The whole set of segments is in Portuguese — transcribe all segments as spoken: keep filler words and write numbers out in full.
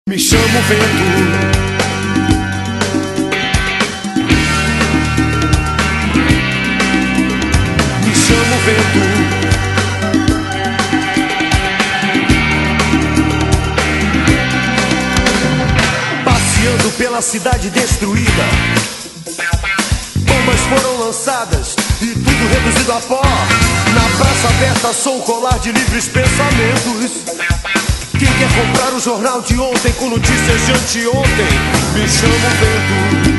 Me chamo vento, me chamo vento, passeando pela cidade destruída. Bombas foram lançadas e tudo reduzido a pó. Na praça aberta sou um colar de livres pensamentos. Quem quer comprar o jornal de ontem com notícias de anteontem? Me chamo vento,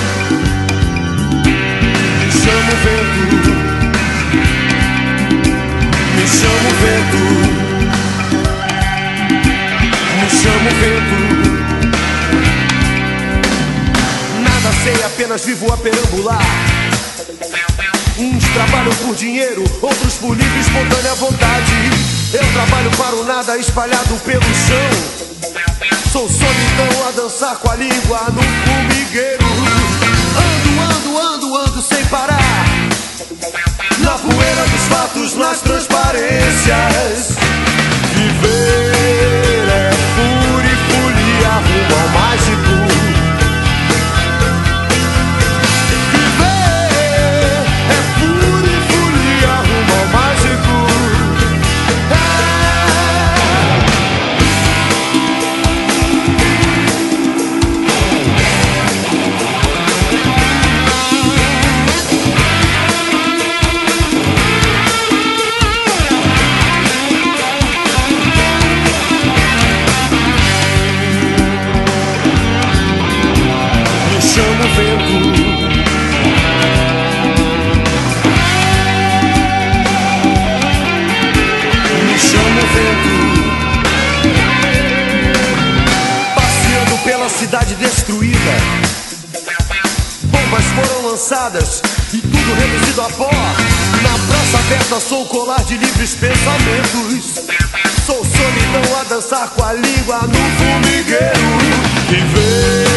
me chamo vento, me chamo vento, me chamo vento. Nada sei, apenas vivo a perambular. Uns trabalham por dinheiro, outros por livre e espontânea vontade. Eu trabalho para o nada espalhado pelo chão. Sou solidão a dançar com a língua no formigueiro. Ando, ando, ando, ando sem parar, na poeira dos fatos, nas transparências. Viver é fúria e folia rumo ao mágico. Me chamo vento, me chamo vento, passeando pela cidade destruída. Bombas foram lançadas e tudo reduzido a pó. Na praça aberta sou o colar de livres pensamentos. Sou solidão a dançar com a língua no formigueiro. Viver